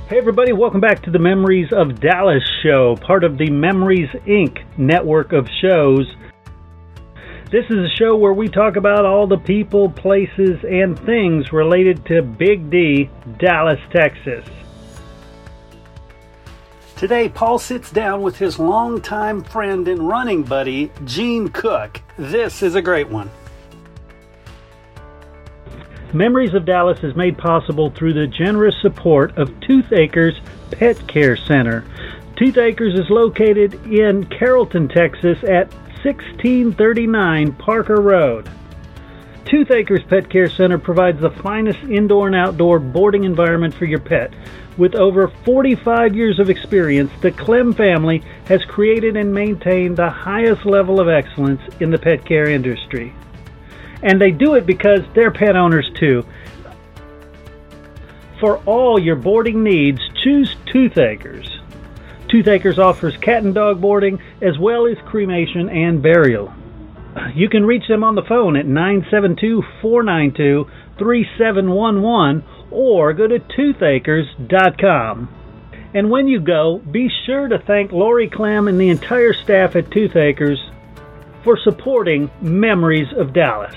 Hey everybody, welcome back to the Memories of Dallas show, part of the Memories Inc. network of shows. This is a show where we talk about all the people, places, and things related to Big D, Dallas, Texas. Today, Paul sits down with his longtime friend and running buddy, Gene Cook. This is a great one. Memories of Dallas is made possible through the generous support of Tooth Acres Pet Care Center. Tooth Acres is located in Carrollton, Texas at 1639 Parker Road. Tooth Acres Pet Care Center provides the finest indoor and outdoor boarding environment for your pet. With over 45 years of experience, the Clem family has created and maintained the highest level of excellence in the pet care industry. And they do it because they're pet owners too. For all your boarding needs, choose Tooth Acres. Tooth Acres offers cat and dog boarding as well as cremation and burial. You can reach them on the phone at 972-492-3711 or go to toothacres.com. And when you go, be sure to thank Lori Clem and the entire staff at Tooth Acres for supporting Memories of Dallas.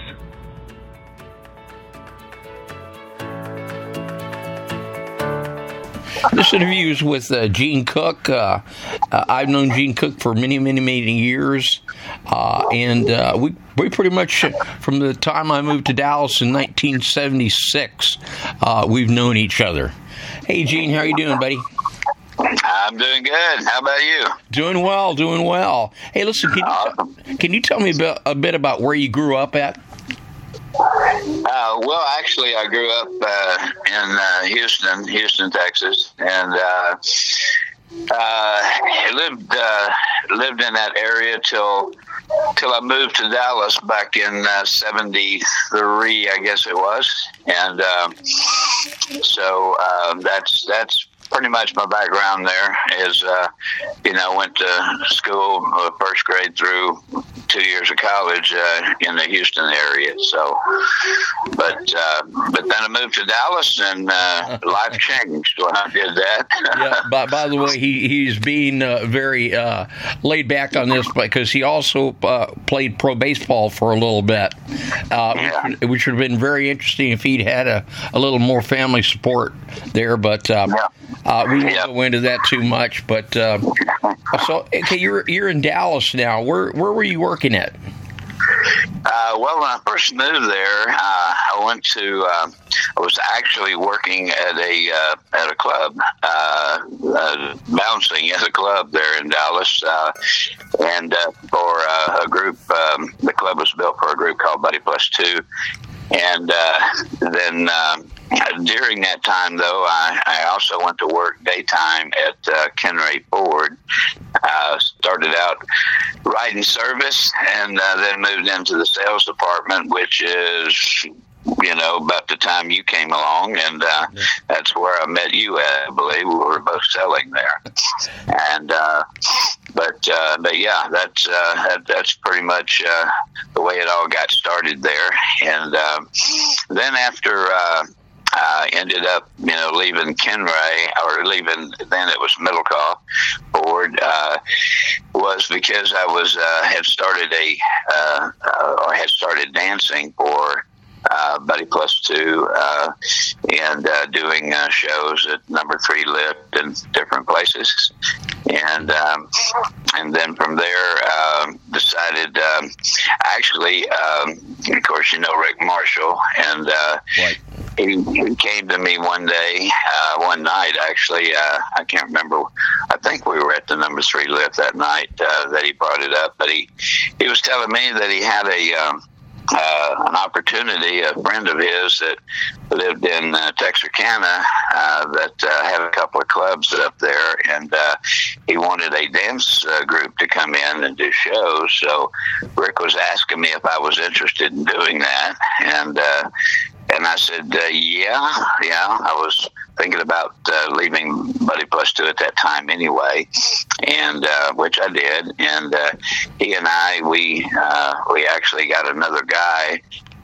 This interview is with Gene Cook. I've known Gene Cook for many, many, many years, and we pretty much, from the time I moved to Dallas in 1976, we've known each other. Hey, Gene, how are you doing, buddy? I'm doing good. How about you? Doing well, doing well. Hey, listen, can you tell me a bit about where you grew up at? Well, actually, I grew up in Houston, Texas, and lived in that area till I moved to Dallas back in '73, I guess it was, and so that's pretty much my background there. Is went to school first grade through 2 years of college in the Houston area. So, but then I moved to Dallas, and life changed when I did that. Yeah. By the way, he's being very laid back on this because he also played pro baseball for a little bit, which would have been very interesting if he'd had a little more family support there. But we won't go into that too much. But so, okay, you're in Dallas now. Where were you working at? Well, when I first moved there, I was actually working at a club, bouncing at a club there in Dallas, and for a group. The club was built for a group called Buddy Plus Two, and then. During that time, though, I also went to work daytime at Kenray Ford. Started out riding service, and then moved into the sales department, which is, about the time you came along, and that's where I met you at, I believe. We were both selling there. And but yeah, that's pretty much the way it all got started there. And then after I ended up, leaving Kenray, or leaving, then it was Middlecoff Ford, was because I was, had started dancing for Buddy Plus Two, and doing shows at Number 3 Lift and different places. And then from there, decided, actually, of course, Rick Marshall, and right. He came to me one night, actually, I can't remember. I think we were at the Number 3 Lift that night that he brought it up, but he was telling me that he had an opportunity, a friend of his that lived in Texarkana, that had a couple of clubs up there, and he wanted a dance group to come in and do shows. So Rick was asking me if I was interested in doing that, and I said, yeah, I was thinking about leaving Buddy Plus Two at that time anyway, and which I did. And he and I, we actually got another guy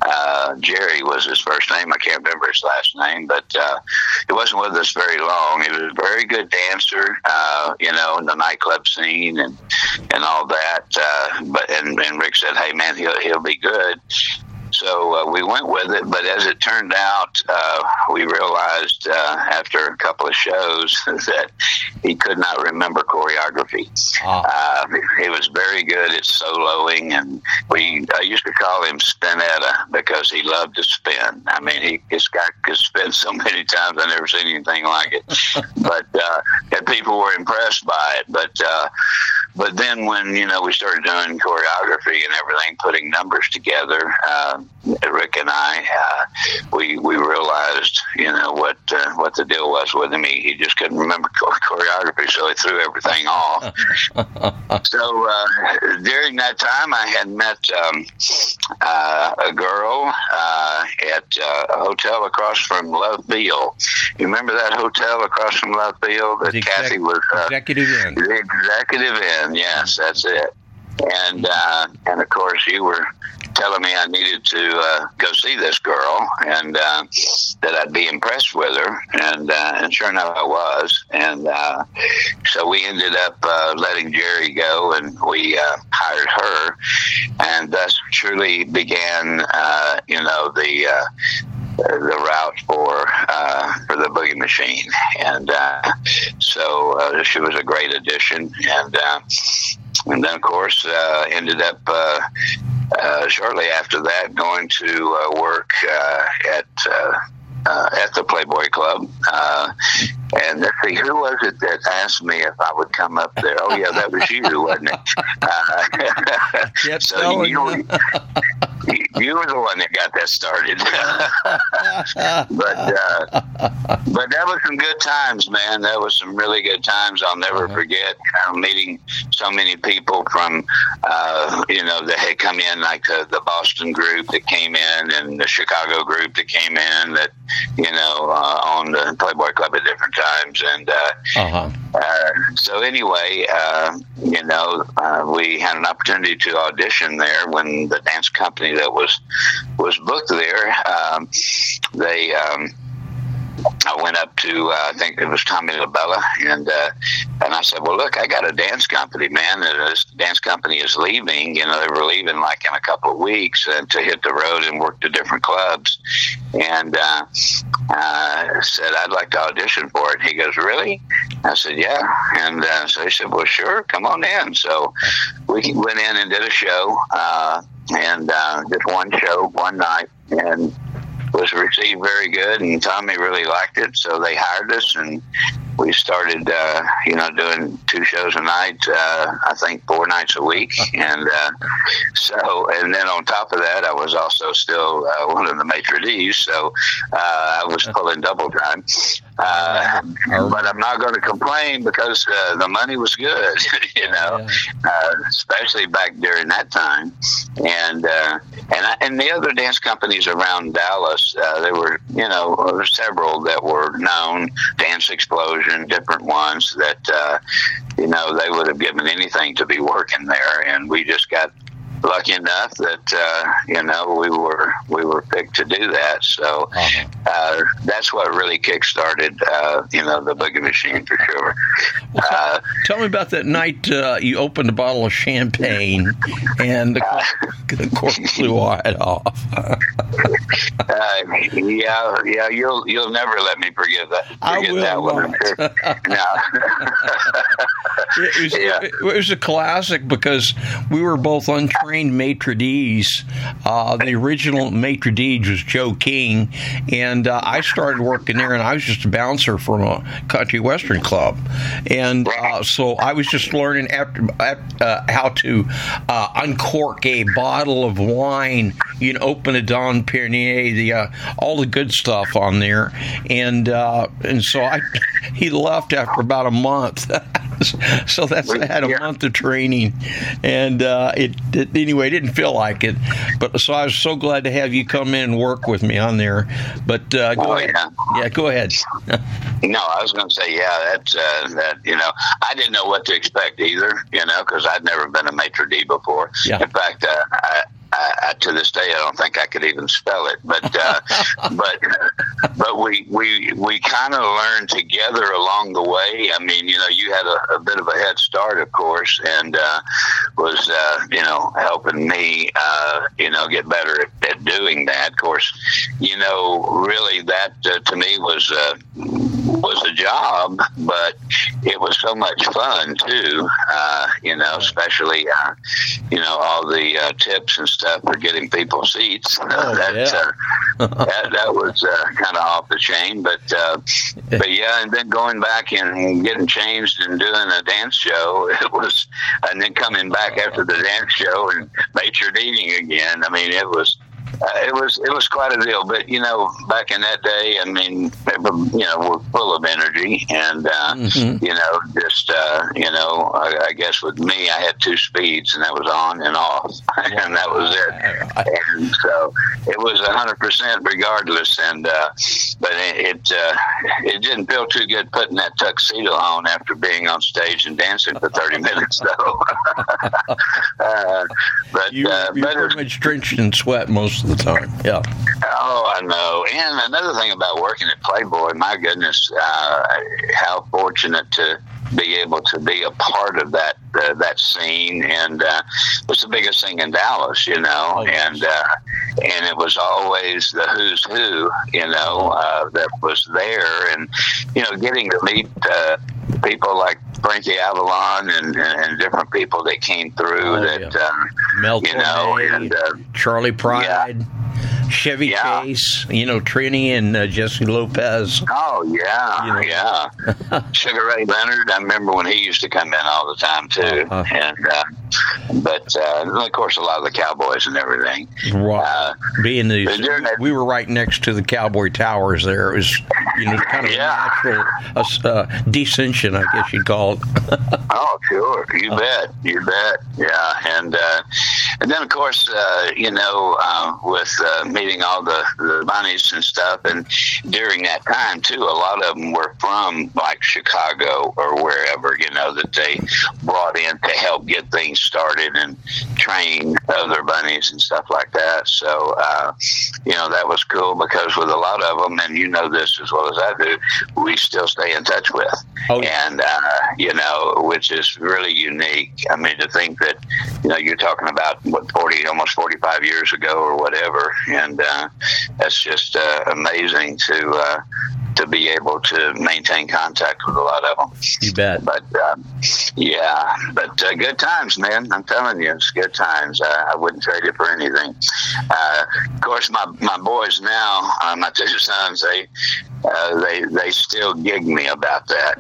Jerry was his first name. I can't remember his last name, but he wasn't with us very long. He was a very good dancer, in the nightclub scene and all that. And Rick said, "Hey man, he'll be good." So we went with it, but as it turned out, we realized after a couple of shows that he could not remember choreography. He was very good at soloing, and I used to call him Spinetta because he loved to spin. I mean, his guy could spin so many times, I never seen anything like it. But and people were impressed by it. But then when we started doing choreography and everything, putting numbers together, Rick and I, we realized what the deal was with him. He just couldn't remember choreography, so he threw everything off. So during that time, I had met a girl at a hotel across from Love Beale. You remember that hotel across from Love Beale that Kathy was Executive Inn? The Executive Inn, yes, that's it. And of course, you were telling me I needed to go see this girl, and that I'd be impressed with her, and sure enough, I was. And so we ended up letting Jerry go, and we hired her, and thus truly began, the route for the Boogie Machine. And so she was a great addition, and then, of course, ended up shortly after that going to work at the Playboy Club. And let's see, who was it that asked me if I would come up there? Oh, yeah, that was you, wasn't it? So you were the one that got that started. But that was some good times, man. That was some really good times I'll never forget. Meeting so many people from, that had come in, like the Boston group that came in and the Chicago group that came in that, on the Playboy Club at different times. And so anyway, we had an opportunity to audition there when the dance company that was booked there, I went up to, I think it was Tommy LaBella, and I said, well, look, I got a dance company, man, and this dance company is leaving. They were leaving like in a couple of weeks to hit the road and work to different clubs. And I said, I'd like to audition for it. He goes, really? I said, yeah. And so he said, well, sure, come on in. So we went in and did a show, and just one show, one night, and was received very good, and Tommy really liked it, so they hired us, and we started, doing 2 shows a night, I think 4 nights a week, and and then on top of that, I was also still one of the maitre d's, so I was pulling double time. But I'm not going to complain because the money was good, especially back during that time. And the other dance companies around Dallas, there were, several that were known, Dance Explosion, different ones that, they would have given anything to be working there. And we just got lucky enough that we were picked to do that. So that's what really kick-started the Boogie Machine for sure. Tell me about that night you opened a bottle of champagne and the cork flew wide off. Yeah, you'll never let me forget that. I will that one. No. It was a classic because we were both untrained maitre d's. The original maitre d' was Joe King, and I started working there, and I was just a bouncer from a country western club, and so I was just learning how to uncork a bottle of wine, open a Dom Perignon, all the good stuff on there, and so he left after about a month. So I had a month of training, and it didn't feel like it. But so I was so glad to have you come in and work with me on there. But go ahead. Yeah, go ahead. No, I was going to say, that's I didn't know what to expect either, because I'd never been a maitre d' before. Yeah. In fact, to this day, I don't think I could even spell it. But but we kind of learned together along the way. I mean, you had a bit of a head start, of course, and was helping me get better at doing that. Of course, really that to me was a job, but it was so much fun too. Especially all the tips and stuff for getting people seats. That was kind of off the chain, but yeah. And then going back and getting changed and doing a dance show, and then coming back after the dance show and matured eating again. I mean, it was quite a deal. But back in that day, I mean, we're full of energy, and I guess with me, I had 2 speeds, and that was on and off, and that was it. And so it was 100% regardless. And but it didn't feel too good putting that tuxedo on after being on stage and dancing for 30 minutes, though. But you pretty much drenched in sweat most of the time. Yeah. Oh, I know. And another thing about working at Playboy, my goodness, how fortunate to be able to be a part of that scene. And it's the biggest thing in Dallas, and it was always the who's who, that was there. And getting to meet people like Frankie Avalon and different people that came through Mel Torme, and Charlie Pride. Chevy Chase, Trini and Jesse Lopez. Oh, yeah. Sugar Ray Leonard, I remember when he used to come in all the time, too. But of course, a lot of the Cowboys and everything. Right. We were right next to the Cowboy Towers there. It was, kind of a natural descension, I guess you'd call it. Oh, sure. You bet. Yeah. And then, of course, with meeting all the bunnies and stuff, and during that time, too, a lot of them were from, like, Chicago or wherever, that they brought in to help get things started and train other bunnies and stuff like that. So, that was cool, because with a lot of them, and this as well as I do, we still stay in touch with. Oh, yeah. And, which is really unique. I mean, to think that, you're talking about, almost 45 years ago or whatever, and that's just amazing to be able to maintain contact with a lot of them. You bet. But good times, man. I'm telling you, it's good times. I wouldn't trade it for anything. Of course, my boys now, my 2 sons, they still gig me about that,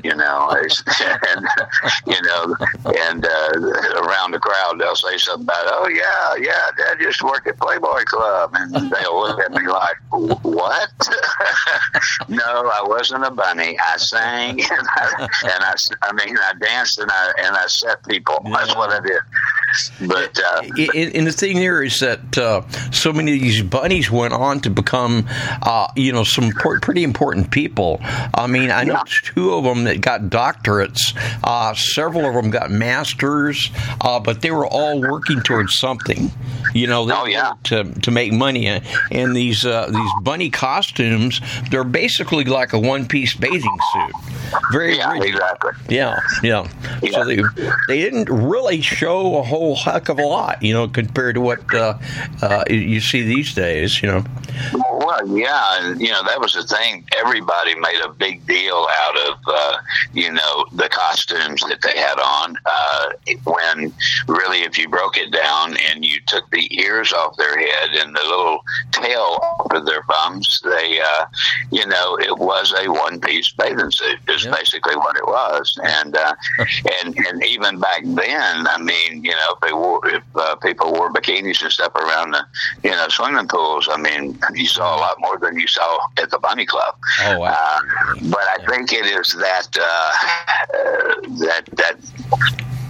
and around the crowd they'll say something about, oh yeah, Dad used to work at Playboy Club, and they'll look at me like, what? No, I wasn't a bunny. I sang and I danced and I set people. Yeah. That's what I did. But and the thing there is that so many of these bunnies went on to become, some pretty important people. I mean, I know 2 of them that got doctorates. Several of them got masters, but they were all working towards something. To make money. And these bunny costumes, they're basically like a one-piece bathing suit. Very rigid. Exactly. Yeah. So they didn't really show a whole heck of a lot, compared to what you see these days, Well, yeah, and that was the thing. Everybody made a big deal out of the costumes that they had on. When really, if you broke it down and you took the ears off their head and the little tail off of their bums, they, it was a one-piece bathing suit. Is basically what it was, and even back then, I mean, if people wore bikinis and stuff around the swimming pools, I mean, you saw a lot more than you saw at the bunny club. Oh, wow. But I think it is that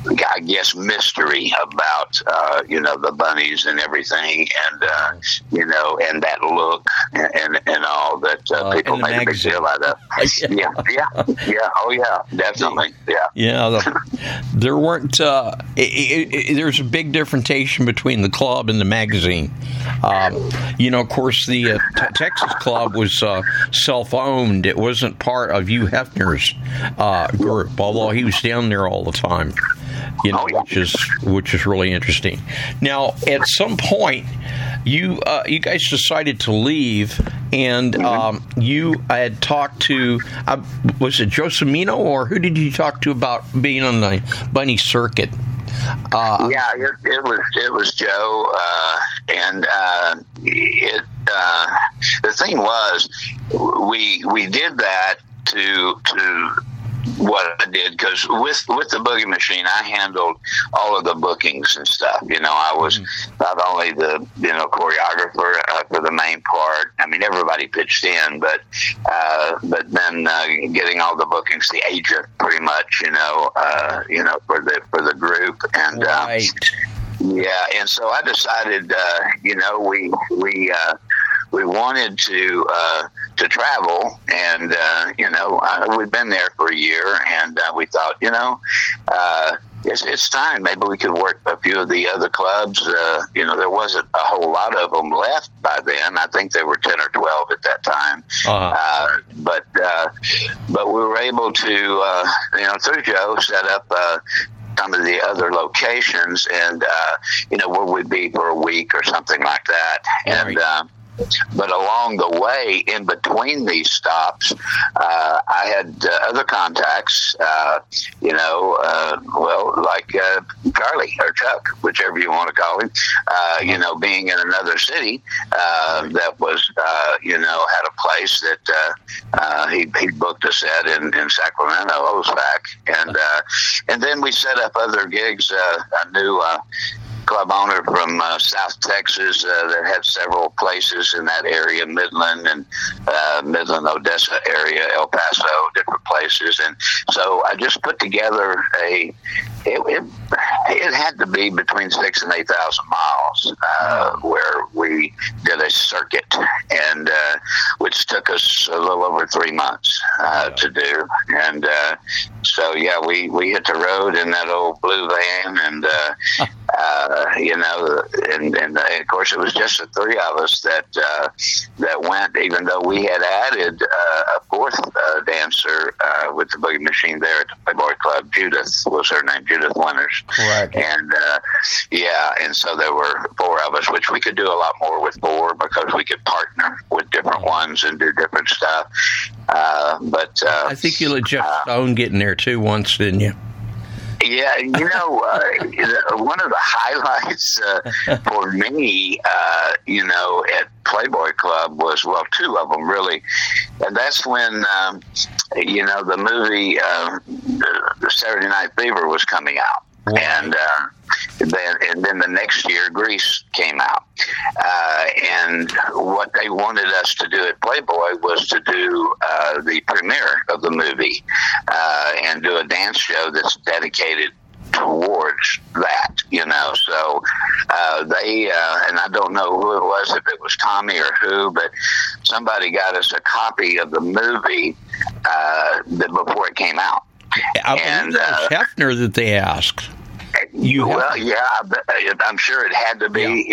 I guess, mystery about, the bunnies and everything, and, and that look and all that people made a big deal out of. Yeah. Oh, yeah, definitely. Yeah. Yeah. There weren't, there's a big differentiation between the club and the magazine. Of course, the Texas Club was self-owned. It wasn't part of Hugh Hefner's group, although he was down there all the time. Which is really interesting. Now, at some point, you guys decided to leave, and you had talked to was it Joe Cimino, or who did you talk to about being on the bunny circuit? It was Joe, and the thing was, we did that to what I did, because with the Boogie Machine, I handled all of the bookings and stuff. I was not only the choreographer for the main part. I mean, everybody pitched in, but then getting all the bookings, the agent, pretty much, for the group, and right. And so I decided, we wanted to travel, and we'd been there for a year, and we thought, it's time. Maybe we could work a few of the other clubs. There wasn't a whole lot of them left by then. I think there were 10 or 12 at that time. But we were able to, through Joe, set up some of the other locations, and where we'd be for a week or something like that. Right. And but along the way, in between these stops, I had other contacts, like Charlie or Chuck, whichever you want to call him, being in another city that was, had a place that he booked us at in Sacramento, OSVAC. And then we set up other gigs. I knew club owner from South Texas that had several places in that area, Midland and Midland, Odessa area, El Paso, different places. And so I just put together it had to be between 6,000 and 8,000 miles where we did a circuit, and which took us a little over 3 months to do. And so, we hit the road in that old blue van, and and of course it was just the three of us that went, even though we had added a fourth dancer with the Boogie Machine there at the Playboy Club. Judith was her name, Judith Winters. Correct. And and so there were four of us, which we could do a lot more with four, because we could partner with different ones and do different stuff. But I think you let Jeff Stone get in there too once, didn't you? Yeah, one of the highlights for me, at Playboy Club was, two of them really, and that's when, the movie the Saturday Night Fever was coming out. Wow. And then the next year, Grease came out. And what they wanted us to do at Playboy was to do the premiere of the movie and do a dance show that's dedicated towards that, So they, and I don't know who it was, if it was Tommy or who, but somebody got us a copy of the movie before it came out. I believe that was Hefner that they asked. I'm sure it had to be,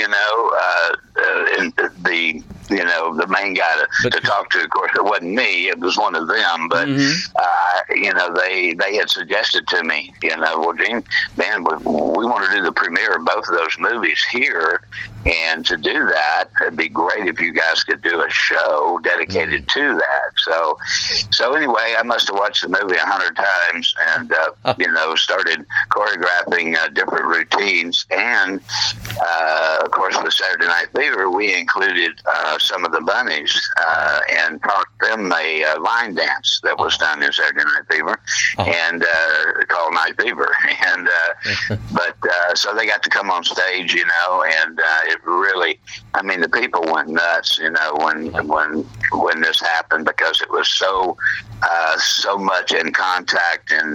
the main guy to talk to. Of course, it wasn't me; it was one of them. But they had suggested to me, well, Gene, man, we want to do the premiere of both of those movies here, and to do that, it'd be great if you guys could do a show dedicated to that. So anyway, I must have watched the movie 100 times, and started choreographing different routines, and of course, with Saturday Night Fever, we included some of the bunnies and taught them a line dance that was done in Saturday Night Fever, and called Night Fever. And so they got to come on stage, and it really, I mean, the people went nuts, when this happened, because it was so much in contact and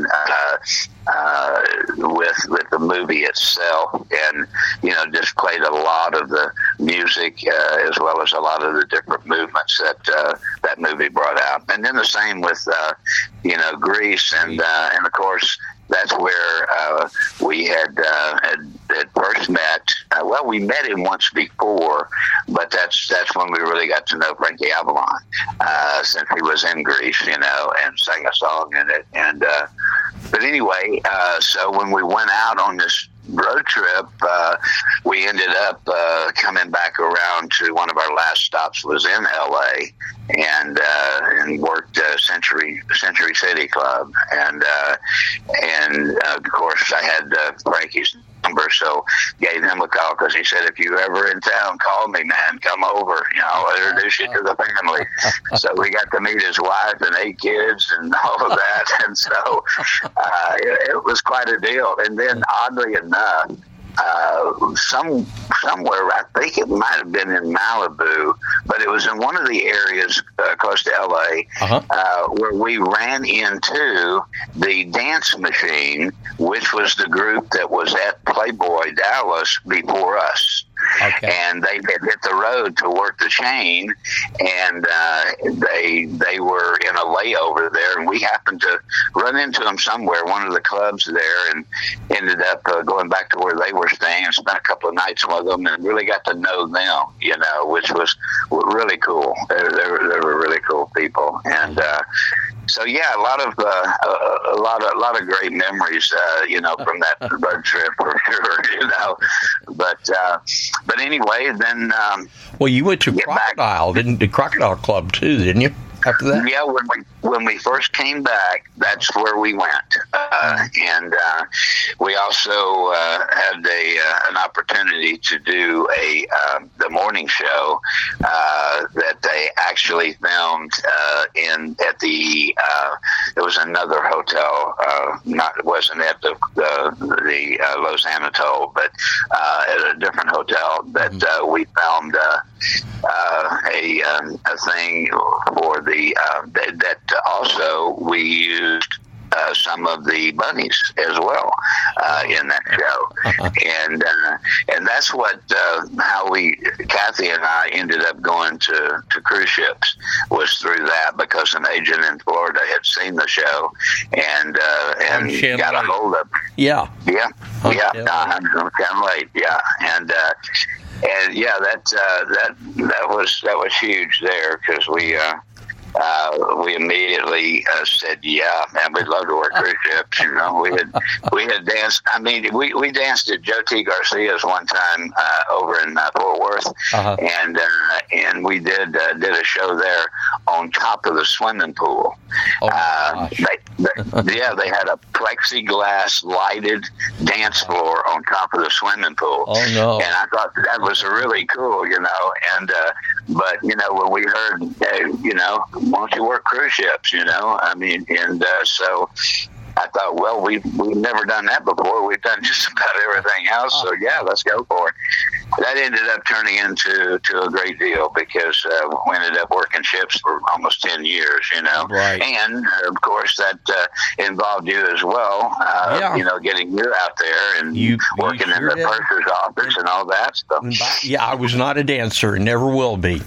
with the movie itself, and just played a lot of the music as well as a lot of the different movements that movie brought out. And then the same with Grease, and of course that's where we had first met. We met him once before, but that's when we really got to know Frankie Avalon, since he was in Grease, and sang a song in it. And but anyway, so when we went out on this road trip, we ended up coming back around to one of our last stops was in L.A. and worked Century City Club, and of course I had Frankie's number, so gave him a call, because he said, if you're ever in town, call me, man, come over, I'll introduce you to the family. So we got to meet his wife and 8 kids and all of that, and so it was quite a deal. And then oddly enough, somewhere, I think it might have been in Malibu, but it was in one of the areas close to LA, where we ran into the Dance Machine, which was the group that was at Playboy Dallas before us. Okay. And they had hit the road to work the chain, and they were in a layover there, and we happened to run into them somewhere, one of the clubs there, and ended up going back to where they were staying and spent a couple of nights with them, and really got to know them, which was really cool. They were really cool people, and so yeah, a lot of great memories, from that road trip for sure, but anyway, then well, you went to Crocodile, the Crocodile Club too, didn't you? After that, yeah, when we first came back, that's where we went, and we also had an opportunity to do the morning show that they actually filmed at the it was another hotel, it wasn't at the Los Anatole, but at a different hotel that we filmed a thing for that also we used some of the bunnies as well in that show, and that's what how Kathy and I ended up going to cruise ships, was through that, because an agent in Florida had seen the show and got a hold of it. Yeah. Kind of late, yeah, and yeah, that was huge there, because we immediately said, yeah, man, we'd love to work cruise ships. We had danced. I mean, we danced at Joe T. Garcia's one time over in Fort Worth, and we did a show there on top of the swimming pool. They had a plexiglass lighted dance floor on top of the swimming pool. Oh no! And I thought that was really cool, and but when we heard, why don't you work cruise ships, I mean, and so I thought, well, we've never done that before. We've done just about everything else, so yeah, let's go for it. That ended up turning into a great deal, because we ended up working ships for almost 10 years, Right. And of course that involved you as well, getting you out there and working in the purser's office and all that stuff. Yeah, I was not a dancer and never will be.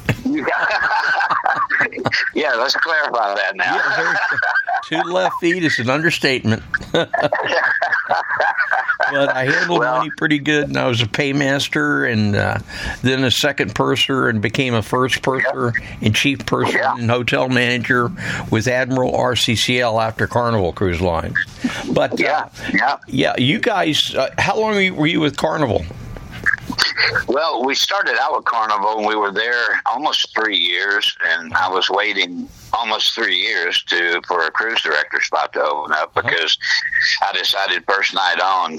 Yeah, let's clarify that now. Yeah, 2 left feet is an understatement. But I handled money pretty good, and I was a paymaster, and then a second purser, and became a first purser and chief purser and hotel manager with Admiral RCCL after Carnival Cruise Lines. But you guys, how long were you with Carnival? Well, we started out with Carnival, and we were there almost 3 years, and I was waiting almost 3 years for a cruise director spot to open up, because I decided first night on,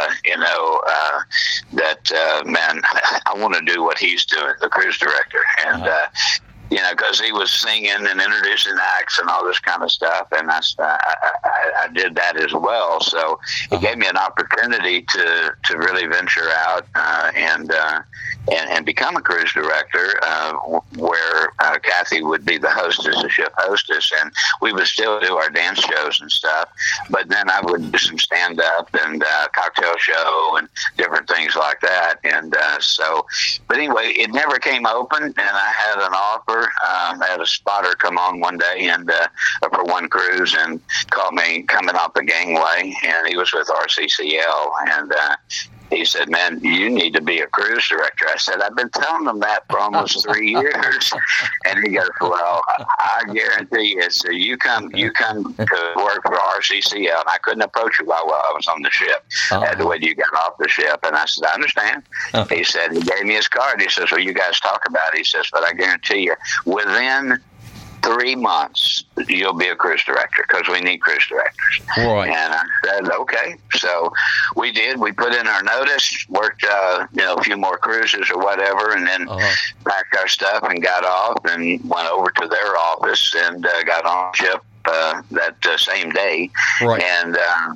that, man, I want to do what he's doing, the cruise director, and because he was singing and introducing acts and all this kind of stuff, and I did that as well. So it gave me an opportunity to really venture out and become a cruise director, where Kathy would be the hostess, the ship hostess, and we would still do our dance shows and stuff. But then I would do some stand-up and cocktail show and different things like that. And but anyway, it never came open, and I had an offer. I had a spotter come on one day and for one cruise and called me coming off the gangway, and he was with RCCL, and he said, "Man, you need to be a cruise director." I said, "I've been telling them that for almost 3 years." And he goes, "Well, I guarantee you. So you come to work for RCCL." And I couldn't approach you while I was on the ship. I had to wait till you got off the ship. And I said, "I understand." He said, he gave me his card. He says, "Well, you guys talk about it." He says, "But I guarantee you, within 3 months, you'll be a cruise director, because we need cruise directors." Right. And I said, okay. So we did. We put in our notice, worked, a few more cruises or whatever, and then packed our stuff and got off and went over to their office and got on ship that same day. Right. And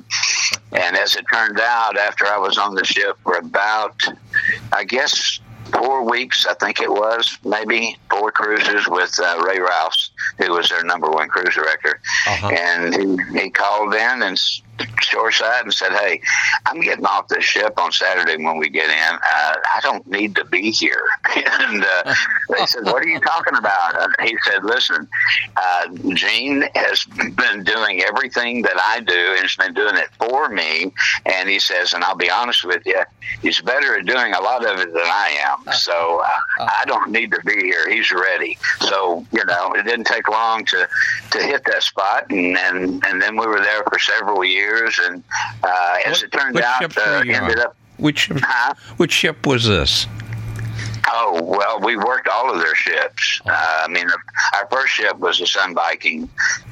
as it turned out, after I was on the ship for about, I guess, 4 weeks, I think it was, maybe 4 cruises with Ray Rouse, who was their number one cruise director. And he called in and shoreside and said, "Hey, I'm getting off this ship on Saturday when we get in. I don't need to be here." And they said, "What are you talking about?" And he said, "Listen, Gene has been doing everything that I do, and he's been doing it for me." And he says, "And I'll be honest with you, he's better at doing a lot of it than I am. So I don't need to be here. He's ready." So, it didn't take long to hit that spot. And then we were there for several years. And as it turned out, ended up. Which ship was this? Oh, well, we worked all of their ships. Our first ship was the Sun Viking,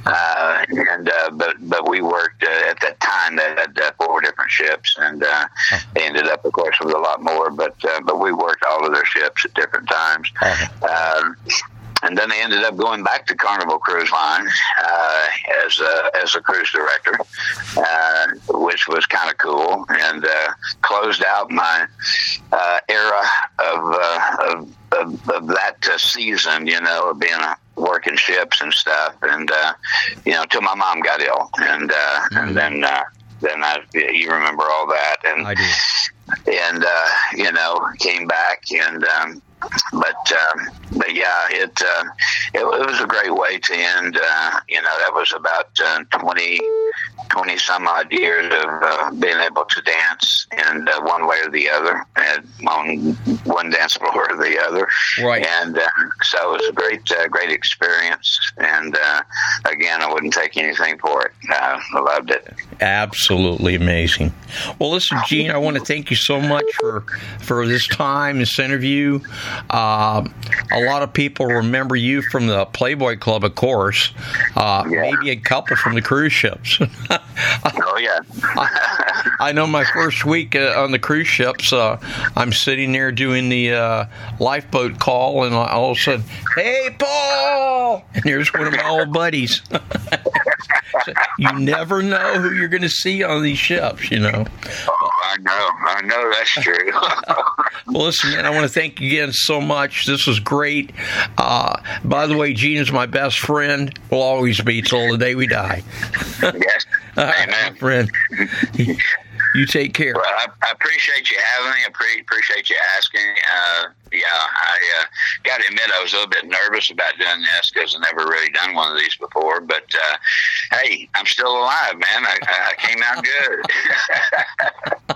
but we worked at that time. They had 4 different ships, and they ended up, of course, with a lot more. But we worked all of their ships at different times. And then they ended up going back to Carnival Cruise Line as a cruise director, which was kind of cool, and closed out my era of that season, of being working ships and stuff, and till my mom got ill, and then you remember all that, and I do. And came back, and but yeah, it was a great way to end. That was about 20 some odd years of being able to dance, and one way or the other, and on one dance floor or the other. Right. And so it was a great experience. And again, I wouldn't take anything for it. I loved it. Absolutely amazing. Well, listen, Gene, I want to thank you so much for this time, this interview. A lot of people remember you from the Playboy Club, of course. Maybe a couple from the cruise ships. Oh, yeah. I know my first week on the cruise ships, I'm sitting there doing the lifeboat call, and all of a sudden, "Hey, Paul!" And there's one of my old buddies. So you never know who you're going to see on these ships, Oh, I know, that's true. Well, listen, man, I want to thank you again so much. This was great. By the way, Gene is my best friend. Will always be till the day we die. Yes. Amen. Friend. You take care. Well, I appreciate you having me. I appreciate you asking. I got to admit I was a little bit nervous about doing this because I've never really done one of these before. But, hey, I'm still alive, man. I came out good.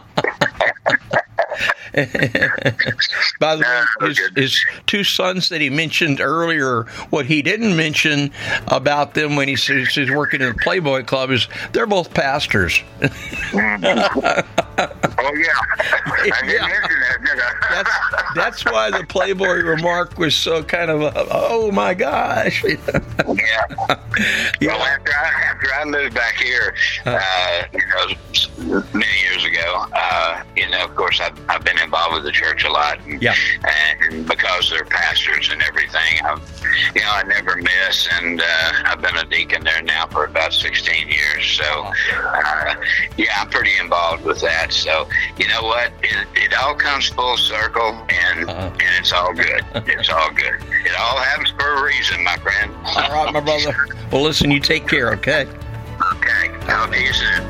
By the way, his 2 sons that he mentioned earlier, what he didn't mention about them when he says he's working in the Playboy Club is they're both pastors. Oh, yeah. I didn't mention that, did I? That's why the Playboy remark was so kind of, oh, my gosh. Yeah. Well, after I moved back here, many years ago, of course, I've been involved with the church a lot, and because they're pastors and everything, I never miss, and I've been a deacon there now for about 16 years, so I'm pretty involved with that. So you know what, it all comes comes full circle, and it's all good. It's all good. It all happens for a reason, my friend. All right, my brother. Well, listen, you take care, okay? Okay. I'll be soon.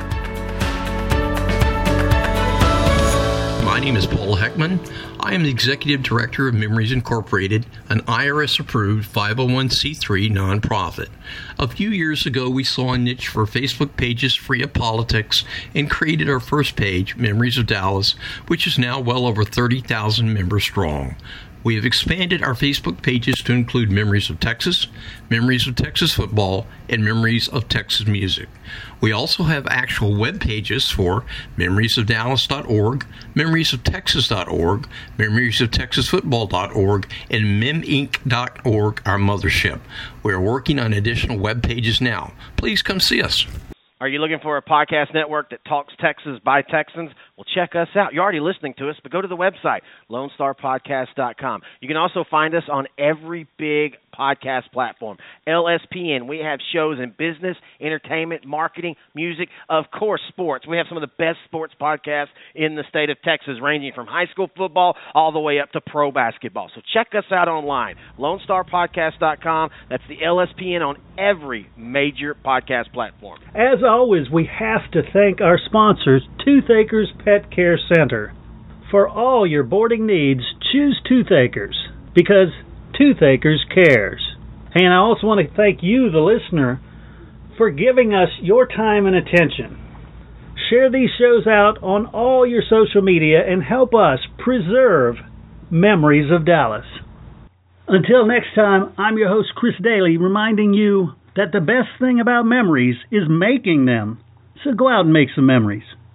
My name is Paul Heckman. I am the Executive Director of Memories Incorporated, an IRS-approved 501c3 nonprofit. A few years ago, we saw a niche for Facebook pages free of politics and created our first page, Memories of Dallas, which is now well over 30,000 members strong. We have expanded our Facebook pages to include Memories of Texas football, and Memories of Texas music. We also have actual web pages for memoriesofdallas.org, memoriesoftexas.org, memoriesoftexasfootball.org, and meminc.org, our mothership. We are working on additional web pages now. Please come see us. Are you looking for a podcast network that talks Texas by Texans? Well, check us out. You're already listening to us, but go to the website, LoneStarPodcast.com. You can also find us on every big podcast platform. LSPN, we have shows in business, entertainment, marketing, music, of course, sports. We have some of the best sports podcasts in the state of Texas, ranging from high school football all the way up to pro basketball. So check us out online, LoneStarPodcast.com. That's the LSPN on every major podcast platform. As always, we have to thank our sponsors, Toothacres Pet Care Center. For all your boarding needs, choose Toothacres, because Toothacres cares. And I also want to thank you, the listener, for giving us your time and attention. Share these shows out on all your social media and help us preserve Memories of Dallas. Until next time, I'm your host, Chris Daly, reminding you that the best thing about memories is making them. So go out and make some memories.